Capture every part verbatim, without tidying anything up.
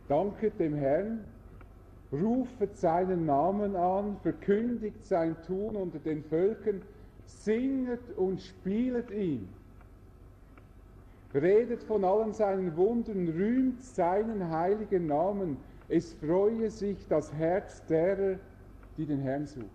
danket dem Herrn, rufet seinen Namen an, verkündigt sein Tun unter den Völkern, singet und spielet ihn. Redet von allen seinen Wundern, rühmt seinen heiligen Namen. Es freue sich das Herz derer, die den Herrn suchen.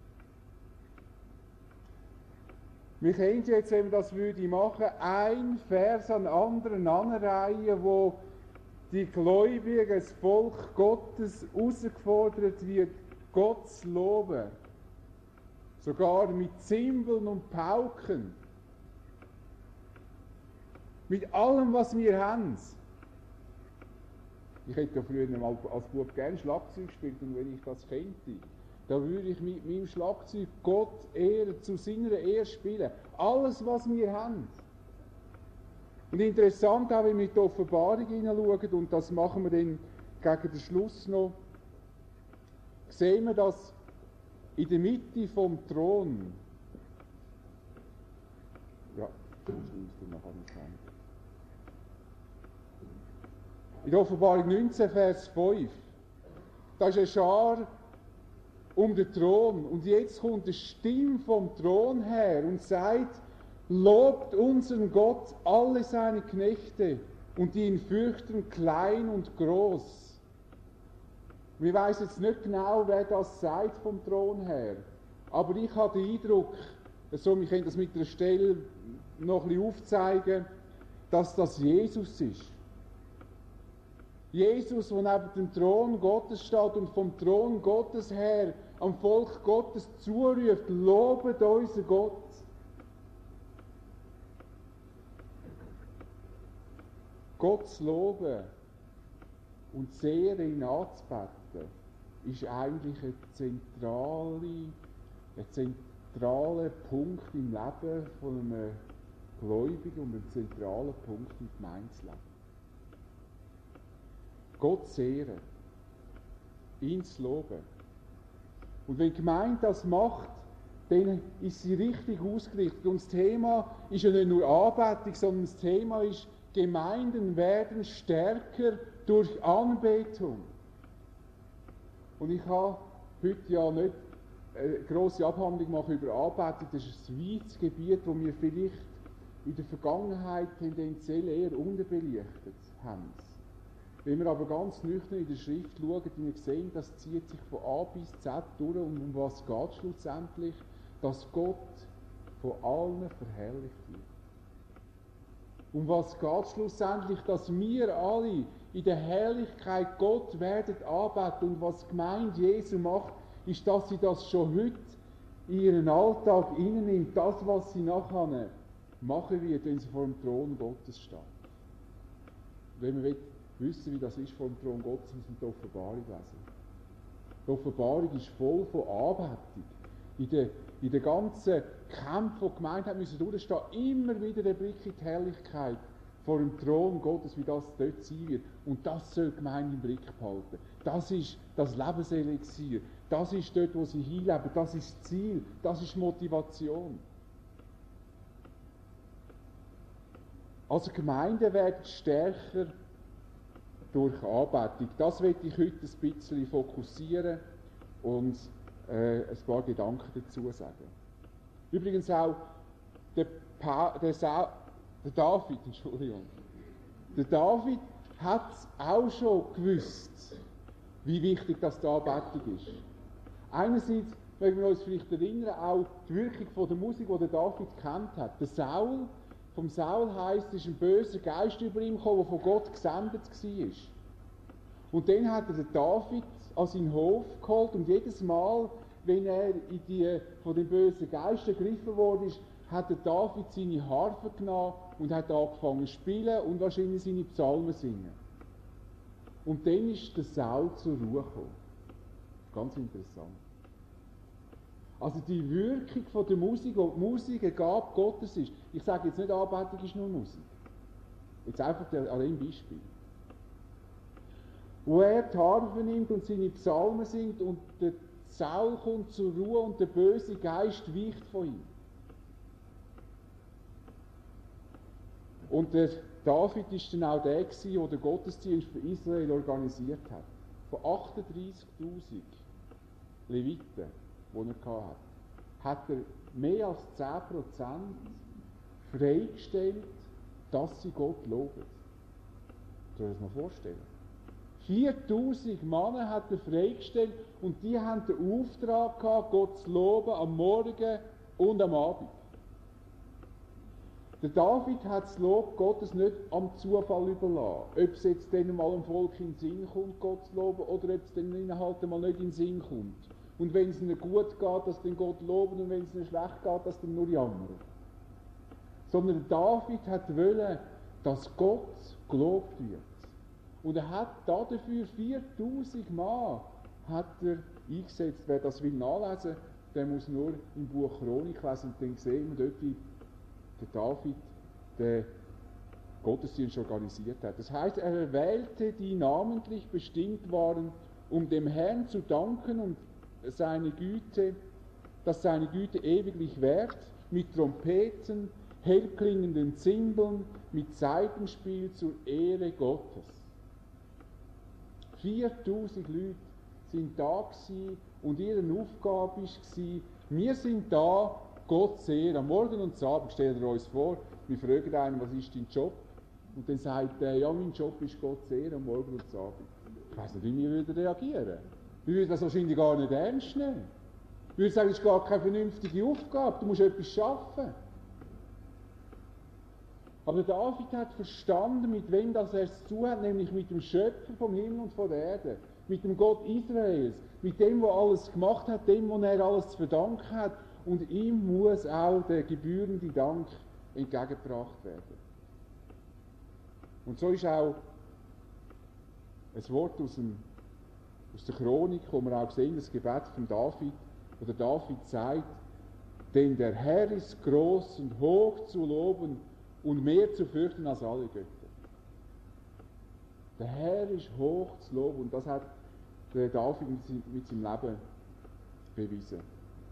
Wir können jetzt, wenn wir das würde machen, ein Vers an anderen anreihen, wo die Gläubigen, das Volk Gottes herausgefordert wird, Gott zu loben. Sogar mit Zimbeln und Pauken. Mit allem, was wir haben. Ich hätte ja früher mal als Bub gerne Schlagzeug gespielt, und wenn ich das könnte, da würde ich mit meinem Schlagzeug Gott ehren, zu seiner Ehre spielen. Alles, was wir haben. Und interessant, auch wenn wir in die Offenbarung hineinschauen, und das machen wir dann gegen den Schluss noch, sehen wir, dass in der Mitte vom Thron, ja, das ist noch anfangen. In der Offenbarung neunzehn, Vers fünf, da ist eine Schar um den Thron, und jetzt kommt eine Stimme vom Thron her und sagt, lobt unseren Gott, alle seine Knechte, und die ihn fürchten, klein und groß. Wir wissen jetzt nicht genau, wer das sagt vom Thron her, aber ich habe den Eindruck, so, wir können das mit einer Stelle noch ein bisschen aufzeigen, dass das Jesus ist. Jesus, der neben dem Thron Gottes steht und vom Thron Gottes her am Volk Gottes zuruft, lobet unseren Gott. Gott zu loben und zu ehren, ihn anzubeten, ist eigentlich ein zentraler, ein zentraler Punkt im Leben von einem Gläubigen und ein zentraler Punkt im Gemeindeleben. Gott zu ehren, ihn zu loben. Und wenn die Gemeinde das macht, dann ist sie richtig ausgerichtet. Und das Thema ist ja nicht nur Anbetung, sondern das Thema ist, Gemeinden werden stärker durch Anbetung. Und ich habe heute ja nicht eine grosse Abhandlung machen über Anbetung. Das ist ein weites Gebiet, wo wir vielleicht in der Vergangenheit tendenziell eher unterbelichtet haben. Wenn wir aber ganz nüchtern in der Schrift schauen, dann wir sehen, das zieht sich von A bis Z durch, und um was geht es schlussendlich? Dass Gott von allen verherrlicht wird. Um was geht es schlussendlich? Dass wir alle in der Herrlichkeit Gott werden anbeten. Und was die Gemeinde Jesu macht, ist, dass sie das schon heute in ihren Alltag hineinnimmt. Das, was sie nachher machen wird, wenn sie vor dem Thron Gottes steht. Wenn man wissen, wie das ist vor dem Thron Gottes, muss man die Offenbarung lesen. Die Offenbarung ist voll von Anbetung. In den, in den ganzen Kämpfen, die die Gemeinde hat müssen durchstehen, immer wieder der Blick in die Herrlichkeit vor dem Thron Gottes, wie das dort sein wird. Und das soll die Gemeinde im Blick behalten. Das ist das Lebenselixier. Das ist dort, wo sie hinleben. Das ist das Ziel. Das ist Motivation. Also Gemeinden werden stärker durch Anbetung. Das möchte ich heute ein bisschen fokussieren und äh, ein paar Gedanken dazu sagen. Übrigens auch der, pa der, Sa der David, Entschuldigung, der David hat auch schon gewusst, wie wichtig das die Anbetung ist. Einerseits mögen wir uns vielleicht erinnern, auch die Wirkung von der Musik, die der David kennt hat. Der Saul, vom Saul heisst, es ist ein böser Geist über ihm gekommen, der von Gott gesendet war. Und dann hat er den David an seinen Hof geholt, und jedes Mal, wenn er in die, von den bösen Geistern gegriffen worden ist, hat der David seine Harfe genommen und hat angefangen zu spielen und wahrscheinlich seine Psalmen singen. Und dann ist der Saul zur Ruhe gekommen. Ganz interessant. Also die Wirkung von der Musik, wo die Musik eine Gabe Gottes ist. Ich sage jetzt nicht, Anbetung ist nur Musik. Jetzt einfach an dem Beispiel. Wo er die Harfe nimmt und seine Psalmen singt und der Saul kommt zur Ruhe und der böse Geist weicht von ihm. Und der David ist dann auch der gewesen, der den Gottesdienst für Israel organisiert hat. Von achtunddreißigtausend Leviten, die er hatte, hat er mehr als zehn Prozent freigestellt, dass sie Gott loben. Soll ich das mal vorstellen? viertausend Männer hat er freigestellt und die haben den Auftrag gehabt, Gott zu loben am Morgen und am Abend. Der David hat das Lob Gottes nicht am Zufall überlassen. Ob es jetzt dann mal dem Volk in den Sinn kommt, Gott zu loben, oder ob es dann ihnen halt mal nicht in den Sinn kommt. Und wenn es ihnen gut geht, dass dann Gott loben, und wenn es ihnen schlecht geht, dass dann nur jammern. Sondern David hat wollen, dass Gott gelobt wird. Und er hat dafür viertausend Mann hat er eingesetzt. Wer das will nachlesen, der muss nur im Buch Chronik lesen und dann sehen wir dort, wie der David den Gottesdienst organisiert hat. Das heißt, er erwählte, die namentlich bestimmt waren, um dem Herrn zu danken und seine Güte, dass seine Güte ewiglich währt, mit Trompeten, hellklingenden Zimbeln, mit Saitenspiel zur Ehre Gottes. viertausend Leute sind da gewesen, und ihre Aufgabe war, wir sind da, Gott zu ehren. Am Morgen und am Abend, stellt ihr uns vor, wir fragen einen, was ist dein Job? Und dann sagt er, ja, mein Job ist Gott zu ehren, am Morgen und am Abend. Ich weiss nicht, wie wir würden reagieren. Wir würden das wahrscheinlich gar nicht ernst nehmen. Wir würden sagen, das ist gar keine vernünftige Aufgabe, du musst etwas schaffen. Aber David hat verstanden, mit wem das er es zu hat, nämlich mit dem Schöpfer vom Himmel und von der Erde, mit dem Gott Israels, mit dem, der alles gemacht hat, dem, wo er alles zu verdanken hat, und ihm muss auch der gebührende Dank entgegengebracht werden. Und so ist auch ein Wort aus, dem, aus der Chronik, wo wir auch sehen, das Gebet von David, wo der David sagt, denn der Herr ist groß und hoch zu loben und mehr zu fürchten als alle Götter. Der Herr ist hoch zu loben, und das hat der David mit seinem Leben bewiesen.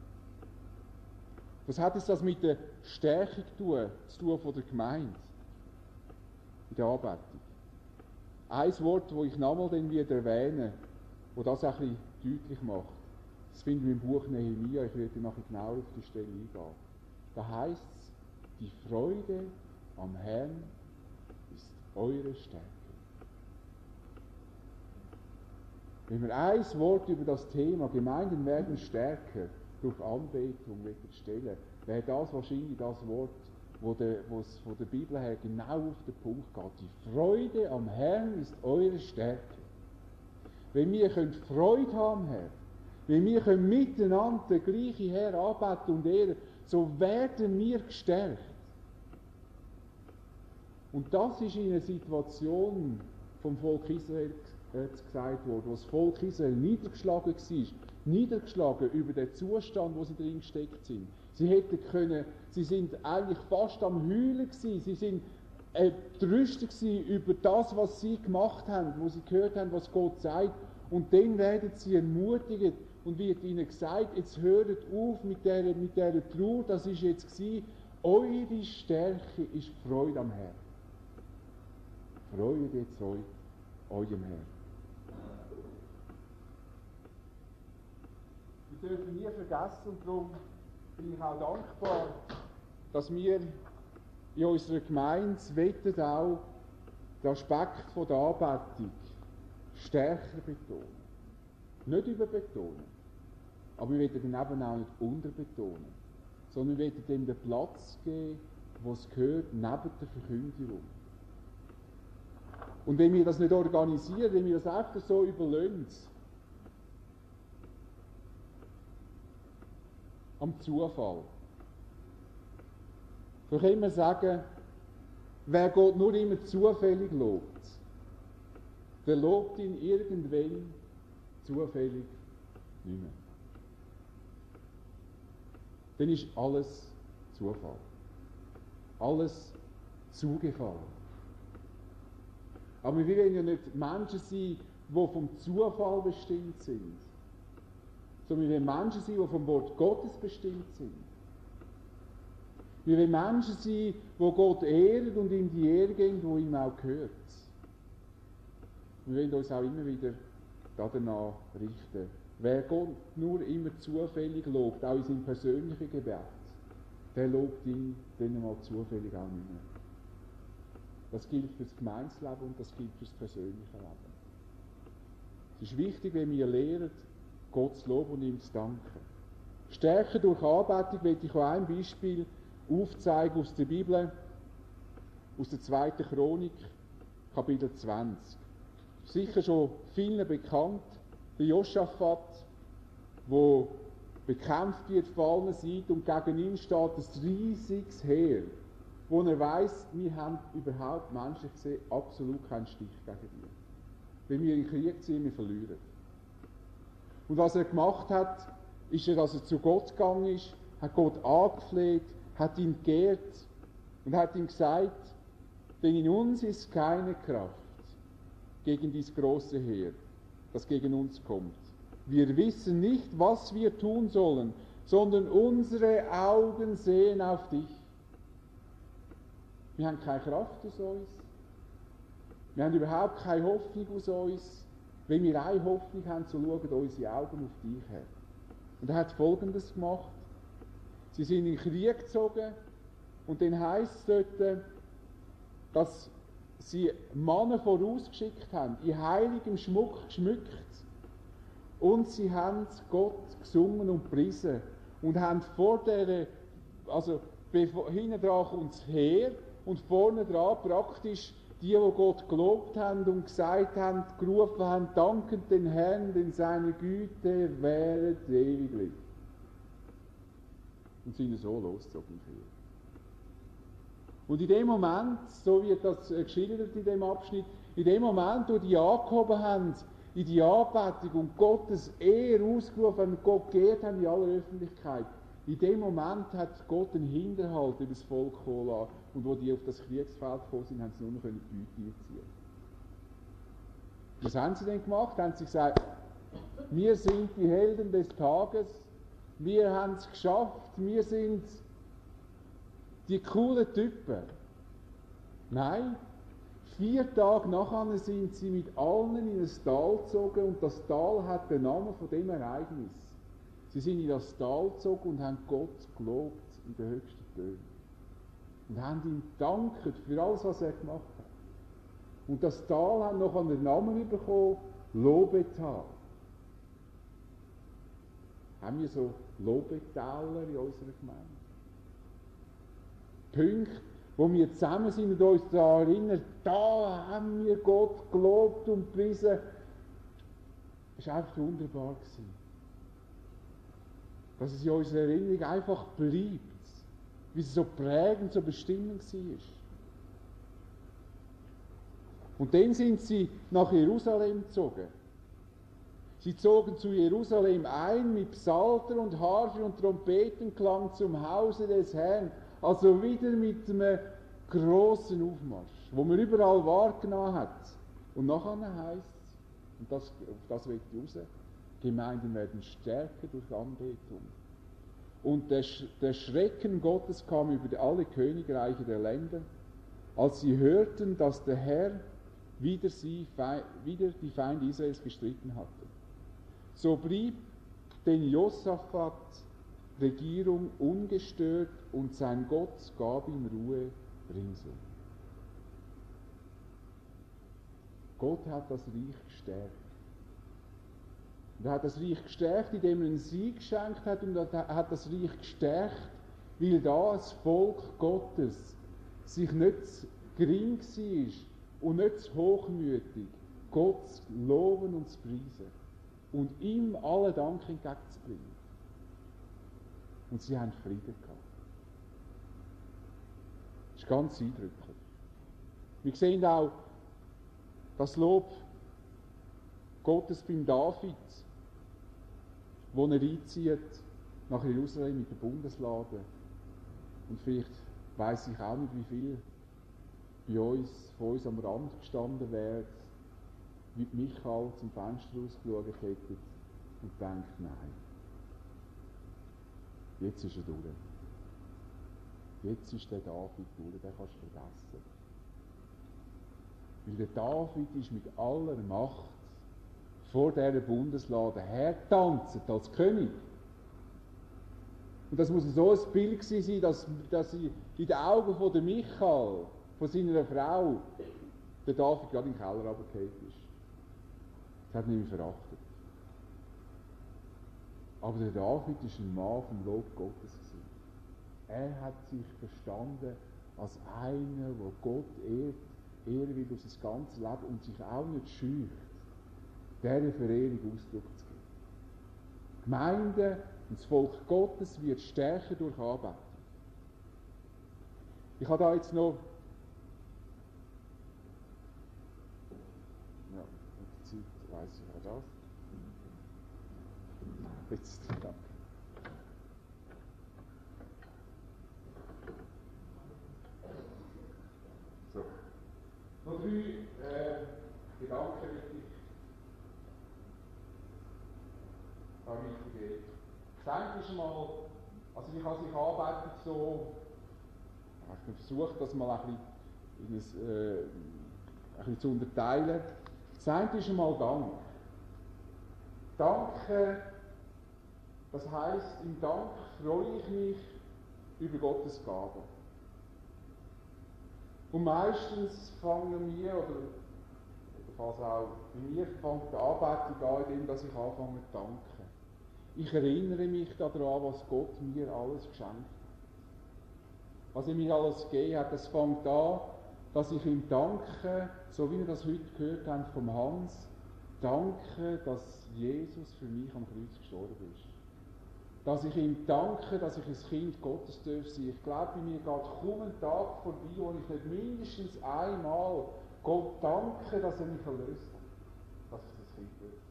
Was hat es das mit der Stärkung zu tun von der Gemeinde in der Anbetung? Ein Wort, das ich nochmal dann wieder erwähne, das das ein bisschen deutlich macht, das finden wir im Buch Nehemia, ich werde nachher genauer auf die Stelle eingehen. Da heißt es, die Freude am Herrn ist eure Stärke. Wenn wir ein Wort über das Thema Gemeinden werden stärker durch Anbetung stellen, wäre das wahrscheinlich das Wort, wo es von der Bibel her genau auf den Punkt geht. Die Freude am Herrn ist eure Stärke. Wenn wir Freude haben am Herrn, wenn wir können miteinander den gleichen Herr anbeten und ehren, so werden wir gestärkt. Und das ist in einer Situation vom Volk Israel gesagt worden, wo das Volk Israel niedergeschlagen war, niedergeschlagen über den Zustand, wo sie drin gesteckt sind. Sie hätten können, sie sind eigentlich fast am Heulen gewesen, sie sind entrüstet gewesen über das, was sie gemacht haben, wo sie gehört haben, was Gott sagt, und dann werden sie ermutigt und wird ihnen gesagt, jetzt hört auf mit dieser, mit dieser Trauer, das ist jetzt gewesen, eure Stärke ist Freude am Herrn. Freut jetzt euch, eurem Herrn. Wir dürfen nie vergessen, und darum bin ich auch dankbar, dass wir in unserer Gemeinde wettet auch den Aspekt von der Anbetung stärker betonen. Nicht überbetonen, aber wir wollen den eben auch nicht unterbetonen, sondern wir wollen dem den Platz geben, wo es gehört, neben der Verkündigung. Und wenn wir das nicht organisieren, wenn wir das einfach so überlassen, am Zufall, so können wir sagen, wer Gott nur immer zufällig lobt, der lobt ihn irgendwann zufällig nicht mehr. Dann ist alles Zufall. Alles zugefallen. Aber wir wollen ja nicht Menschen sein, die vom Zufall bestimmt sind, sondern wir wollen Menschen sein, die vom Wort Gottes bestimmt sind. Wir wollen Menschen sein, die Gott ehren und ihm die Ehre geben, die ihm auch gehört. Wir wollen uns auch immer wieder danach richten. Wer Gott nur immer zufällig lobt, auch in seinem persönlichen Gebet, der lobt ihn dann mal zufällig auch nicht mehr. Das gilt für das Gemeinsleben und das gilt für das persönliche Leben. Es ist wichtig, wenn wir lernen, Gott zu loben und ihm zu danken. Stärken durch Anbetung möchte ich auch ein Beispiel aufzeigen aus der Bibel, aus der zweiten Chronik, Kapitel zwanzig. Sicher schon vielen bekannt, der Josaphat, der bekämpft wird von allen Seiten und gegen ihn steht ein riesiges Heer, wo er weiss, wir haben überhaupt menschlich gesehen absolut keinen Stich gegen ihn. Wenn wir in den Krieg ziehen, wir verlieren. Und was er gemacht hat, ist er, dass er zu Gott gegangen ist, hat Gott angefleht, hat ihn geehrt und hat ihm gesagt, denn in uns ist keine Kraft gegen dieses große Heer, das gegen uns kommt. Wir wissen nicht, was wir tun sollen, sondern unsere Augen sehen auf dich. Wir haben keine Kraft aus uns. Wir haben überhaupt keine Hoffnung aus uns. Wenn wir eine Hoffnung haben, so schauen unsere Augen auf dich her. Und er hat Folgendes gemacht. Sie sind in den Krieg gezogen und dann heisst es dort, dass sie Männer vorausgeschickt haben, in heiligem Schmuck geschmückt, und sie haben Gott gesungen und gepriesen und haben vor der, also hinten dran kommt das Heer und vorne dran praktisch die, die Gott gelobt haben und gesagt haben, gerufen haben, danken den Herrn, denn seine Güte wäre ewiglich. Und sind so losgezogen im Krieg. Und in dem Moment, so wird das geschildert in dem Abschnitt, in dem Moment, wo die angehoben haben, in die Anbetung und Gottes Ehre ausgerufen haben und Gott geehrt haben in aller Öffentlichkeit, in dem Moment hat Gott einen Hinterhalt über das Volk kommen lassen. Und wo die auf das Kriegsfeld gekommen sind, haben sie nur noch die Beute einziehen. Was haben sie denn gemacht? Haben sie gesagt, wir sind die Helden des Tages, wir haben es geschafft, wir sind die coolen Typen. Nein, vier Tage nachher sind sie mit allen in ein Tal gezogen und das Tal hat den Namen von dem Ereignis. Sie sind in das Tal gezogen und haben Gott gelobt in den höchsten Tönen. Und haben ihm gedankt für alles, was er gemacht hat. Und das Tal hat noch einen Namen bekommen, Lobetal. Haben wir so Lobetäler in unserer Gemeinde? Punkte, wo wir zusammen sind und uns daran erinnern, da haben wir Gott gelobt und gepriesen. Es war einfach wunderbar gewesen. Dass es in unserer Erinnerung einfach bleibt, wie es so prägend, so bestimmend war. Und dann sind sie nach Jerusalem gezogen. Sie zogen zu Jerusalem ein mit Psalter und Harfe und Trompetenklang zum Hause des Herrn. Also wieder mit einem grossen Aufmarsch, wo man überall wahrgenommen hat. Und nachher heisst es, und das, auf das will ich raus, Gemeinden werden stärker durch Anbetung. Und der, der Schrecken Gottes kam über alle Königreiche der Länder, als sie hörten, dass der Herr wieder, sie, wieder die Feinde Israels gestritten hatte. So blieb den Josaphat Regierung ungestört und sein Gott gab ihm Ruhe ringsum. Gott hat das Reich gestärkt. Und er hat das Reich gestärkt, indem er einen Sieg geschenkt hat, und er hat das Reich gestärkt, weil da das Volk Gottes sich nicht gering war und nicht zu hochmütig, Gott zu loben und zu preisen und ihm alle Dank entgegenzubringen. Und sie haben Frieden gehabt. Das ist ganz eindrücklich. Wir sehen auch das Lob Gottes beim David, wo er einzieht nach Jerusalem mit der Bundeslade. Und vielleicht weiss ich auch nicht, wie viel bei uns, von uns am Rand gestanden wäre, wie Michael zum Fenster rausgeschaut hätte und denkt, nein, jetzt ist er durch. Jetzt ist der David durch, den kannst du vergessen. Weil der David ist mit aller Macht vor dieser Bundeslade hertanzt als König. Und das muss so ein Bild sein, dass, dass in den Augen von der Michael, von seiner Frau, der David gerade in den Keller runtergefallen ist. Das hat ihn nämlich verachtet. Aber der David war ein Mann vom Lob Gottes. Er hat sich verstanden als einer, der Gott ehrt, ehren will durch sein ganzes Leben und sich auch nicht scheucht, dieser Verehrung Ausdruck zu geben. Die Gemeinde und das Volk Gottes wird stärker durch Anbetung. Ich habe da jetzt noch ja, mit der Zeit weiss ich auch das. Jetzt, danke. So. Noch drei äh, Gedanken, die ich da wichtig ist. Das eine ist mal, also ich habe sich Anbetung so, ich habe versucht, das mal ein bisschen, in ein, äh, ein bisschen zu unterteilen. Das eine ist einmal Dank. Danke, das heisst, im Dank freue ich mich über Gottes Gaben. Und meistens fangen wir, oder fast auch bei mir, fängt die Anbetung an, indem dass ich anfange zu danken. Ich erinnere mich daran, was Gott mir alles geschenkt hat. Was er mir alles gegeben hat, das fängt an, dass ich ihm danke, so wie wir das heute gehört haben vom Hans, danke, dass Jesus für mich am Kreuz gestorben ist. Dass ich ihm danke, dass ich ein Kind Gottes darf sein. Ich glaube, bei mir geht kaum ein Tag vorbei, wo ich nicht mindestens einmal Gott danke, dass er mich erlöst hat. Dass ich das Kind bin.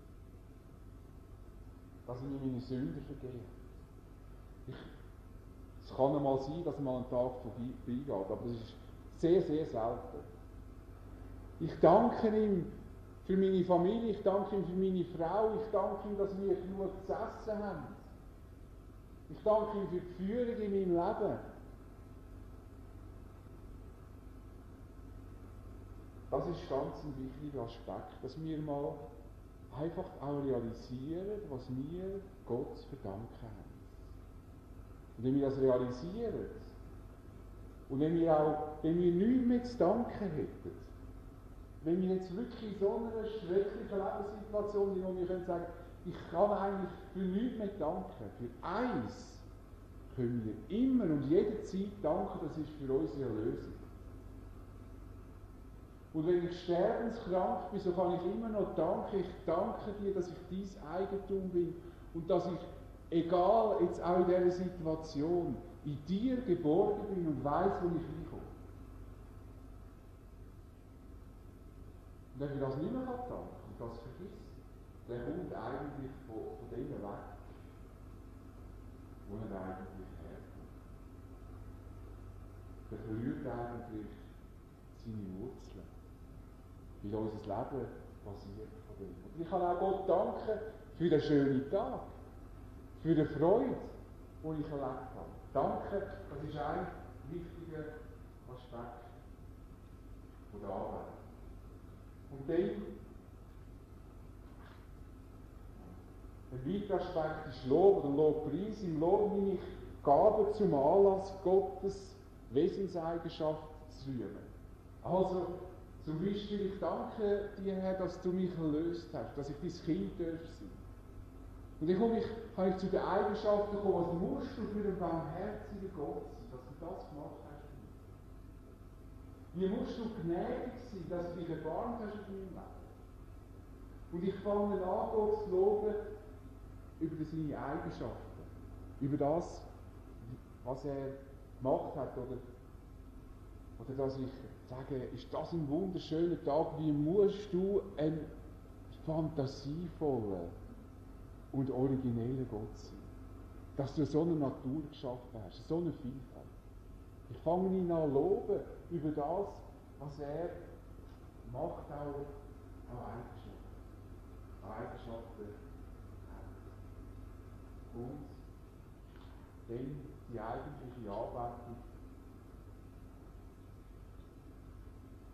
Dass er mir meine Sünden vergeben hat. Es kann einmal sein, dass mal ein Tag vorbeigeht, aber das ist sehr, sehr selten. Ich danke ihm für meine Familie, ich danke ihm für meine Frau, ich danke ihm, dass wir genug zu essen haben. Ich danke ihm für die Führung in meinem Leben. Das ist ganz ein wichtiger Aspekt, dass wir mal einfach auch realisieren, was wir Gott zu verdanken haben. Und wenn wir das realisieren, und wenn wir auch, wenn wir nichts mehr zu danken hätten, wenn wir jetzt wirklich in so einer schrecklichen Lebenssituation sind, wo wir können sagen, ich kann eigentlich für nichts mehr danken. Für eins können wir immer und jederzeit danken, das ist für unsere Erlösung. Und wenn ich sterbenskrank bin, so kann ich immer noch danken. Ich danke dir, dass ich dein Eigentum bin und dass ich, egal jetzt auch in dieser Situation, in dir geborgen bin und weiss, wo ich hinkomme. Und wenn ich das nicht mehr danken kann und das vergisst, der kommt eigentlich von, von dem weg, wo er eigentlich herkommt. Der verliert eigentlich seine Wurzeln. Weil unser Leben basiert von dem. Und ich kann auch Gott danken für den schönen Tag, für die Freude, die ich erlebt habe. Danke, das ist ein wichtiger Aspekt von der Arbeit. Und dann ein weiterer Aspekt ist Lob oder Lobpreis. Im Lob nehme ich Gaben zum Anlass, Gottes Wesenseigenschaft zu rühmen. Also, zum Beispiel, ich danke dir, Herr, dass du mich erlöst hast, dass ich dein Kind darf sein. Und dann komme ich, kann ich zu den Eigenschaften kommen, was musst du für einen barmherzigen Gott sein, dass du das gemacht hast. Wie musst du gnädig sein, dass du dich erbarmt hast in deinem Leben. Und ich fange an, Gott zu loben, über seine Eigenschaften, über das, was er gemacht hat, oder, oder dass ich sage, ist das ein wunderschöner Tag, wie musst du ein fantasievoller und origineller Gott sein, dass du so eine Natur geschaffen hast, so eine Vielfalt. Ich fange ihn an loben über das, was er macht, auch, auch Eigenschaften, Eigenschaften. Und dann die eigentliche Anbetung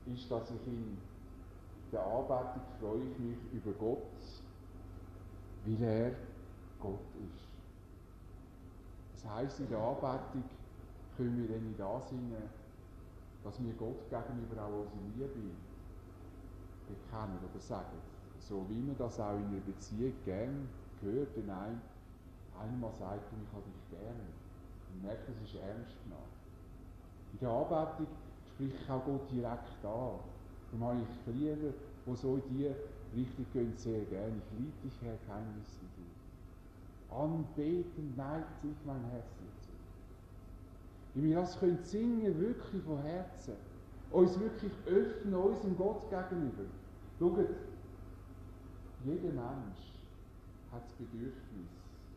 ist, dass ich in der Anbetung freue ich mich über Gott, weil er Gott ist. Das heisst, in der Anbetung können wir dann nicht ansingen, dass wir Gott gegenüber auch unsere Liebe bekennen oder sagen. So wie man das auch in einer Beziehung gern hört, wenn ein, einer mal sagt, ich habe dich gern. Und merkt, das ist ernst genommen. In der Anbetung spricht ich auch Gott direkt an. Darum habe ich Lieder, die so in die Richtung gehen, sehr gerne. Ich liebe dich, Herr, kein Wissen du. Anbeten neigt sich mein Herz dazu. Wie wir das können singen, wirklich von Herzen. Uns wirklich öffnen, unserem Gott gegenüber. Schaut, jeder Mensch hat das Bedürfnis,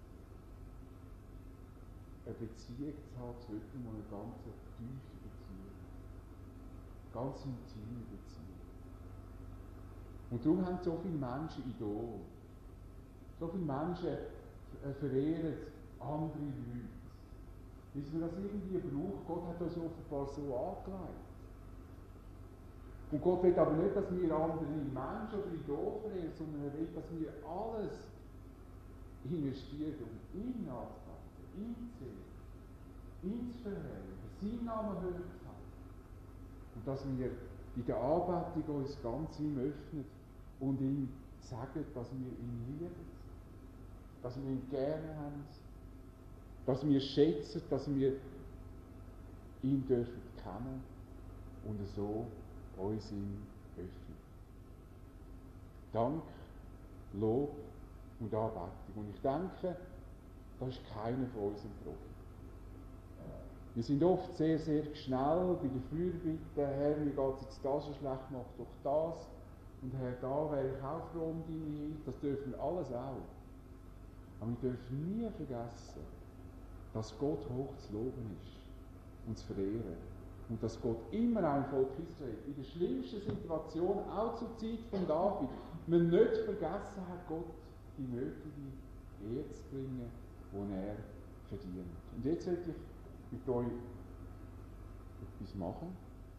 eine Beziehung zu haben zu jemandem, eine ganz tiefe Beziehung. Ganz intime Beziehung. Und darum haben so viele Menschen Idole. So viele Menschen verehren andere Leute. Bis man das irgendwie braucht, Gott hat das offenbar so angelegt. Und Gott will aber nicht, dass wir andere Menschen oder Idole verehren, sondern er will, dass wir alles investieren, um ihn anzupassen, ihn zu sehen, ihn zu verherrlichen, seinen Namen hoch zu halten. Und dass wir in der Anbetung uns ganz ihm öffnen und ihm sagen, dass wir ihn lieben, dass wir ihn gerne haben, dass wir schätzen, dass wir ihn dürfen kennen und so uns ihm öffnen. Dank, Lob und Anbetung. Und ich denke, das ist keiner von uns ein Profi. Wir sind oft sehr, sehr schnell bei der Fürbitte, Herr, mir geht es jetzt das so schlecht, mach doch das. Und Herr, da wäre ich auch froh um deine Hilfe. Das dürfen wir alles auch. Aber wir dürfen nie vergessen, dass Gott hoch zu loben ist und zu verehren. Und dass Gott immer auch im Volk Israel, in der schlimmsten Situation, auch zur Zeit von David, man nicht vergessen hat, Gott die nötige Ehre zu bringen, die er verdient. Und jetzt möchte ich mit euch etwas machen.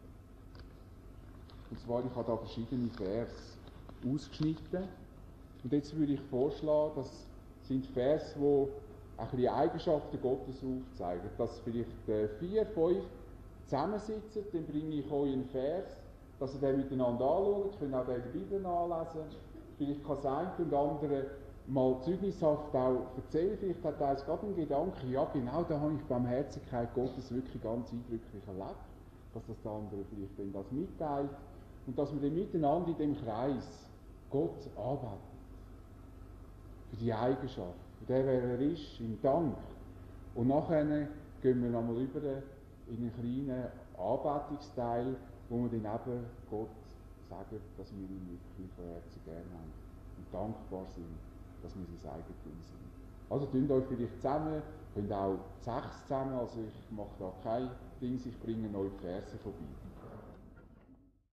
Und zwar, ich habe da verschiedene Vers ausgeschnitten. Und jetzt würde ich vorschlagen, das sind Vers, die ein bisschen Eigenschaften Gottes aufzeigen. Dass vielleicht äh, vier, fünf zusammensitzen, dann bringe ich euch einen Vers, dass ihr den miteinander anschaut, könnt auch den in der Bibel nachlesen. Vielleicht kann das eine und andere mal zeugnishaft auch erzählen. Vielleicht hat er gerade einen Gedanken, ja genau, da habe ich Barmherzigkeit Gottes wirklich ganz eindrücklich erlebt, dass das der andere vielleicht dann das mitteilt und dass wir dann miteinander in dem Kreis Gott arbeitet. Für die Eigenschaft, für den, wer er ist, im Dank. Und nachher gehen wir nochmal über in einen kleinen Anbetungsteil, wo wir dann eben Gott sagen, dass wir ihn wirklich von Herzen gerne haben und dankbar sind, dass wir sein Eigentum sind. Also tun euch vielleicht zusammen, könnt auch sechs zusammen, also ich mache da kein Ding, ich bringe euch die Verse vorbei.